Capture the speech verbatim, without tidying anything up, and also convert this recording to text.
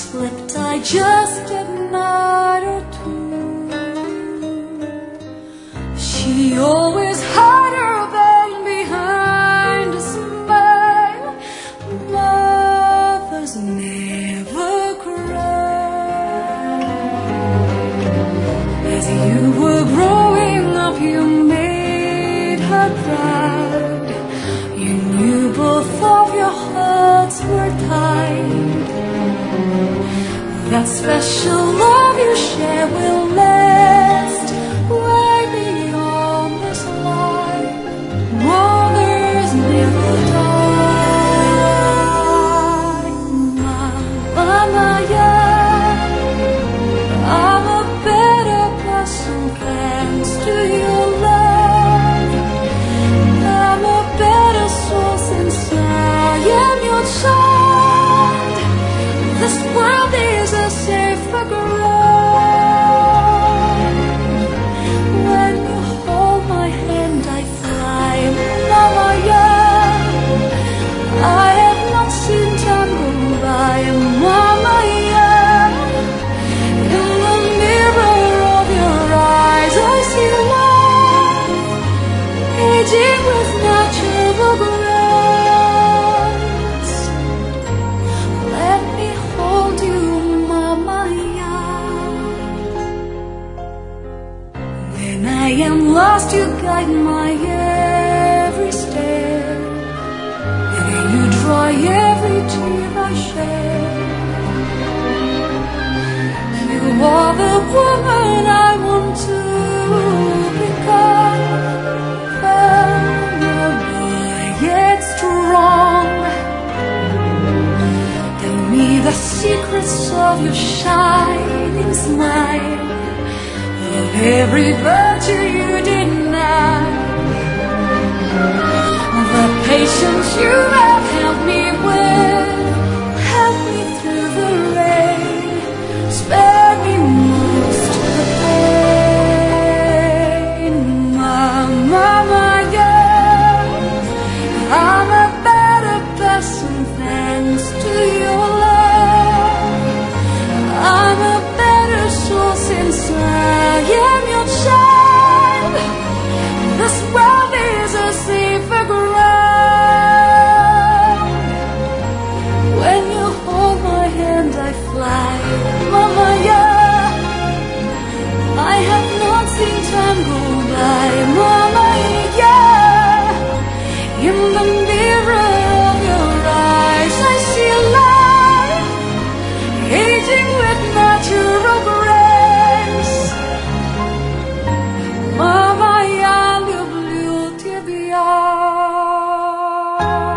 slipped I just a night or two. She always had her veil behind a smile. Mothers never cry. As you were growing up, you made her proud. You knew both of your hearts were tied. That special love you share will last way beyond this life. Mothers never die. Mama, yeah, I'm a better person thanks to your love. I'm a better soul since I am your child. This world is a safer ground. When you hold my hand, I fly. Mama, yeah, I have not seen time go by. Mama, yeah, in the mirror of your eyes, I see love aging with natural grace. Let me hold you, Mama, yeah. When I am lost, you guide my every step. And you dry every tear I shed. You are the woman I want to become. Vulnerable yet strong. Tell me the secrets of your shining smile, of every virtue you deny, the patience you have helped me with. Help me through the rain, spare me most of the pain. Mama, yeah, I'm a better person thanks to your love. I'm a better soul since I am your child. This world is a safer ground. When you hold my hand, I fly. Mama, yeah, I have not seen time go by. Mama, yeah, in the mirror of your eyes, I see life aging with natural grace. Mama, я люблю тебя.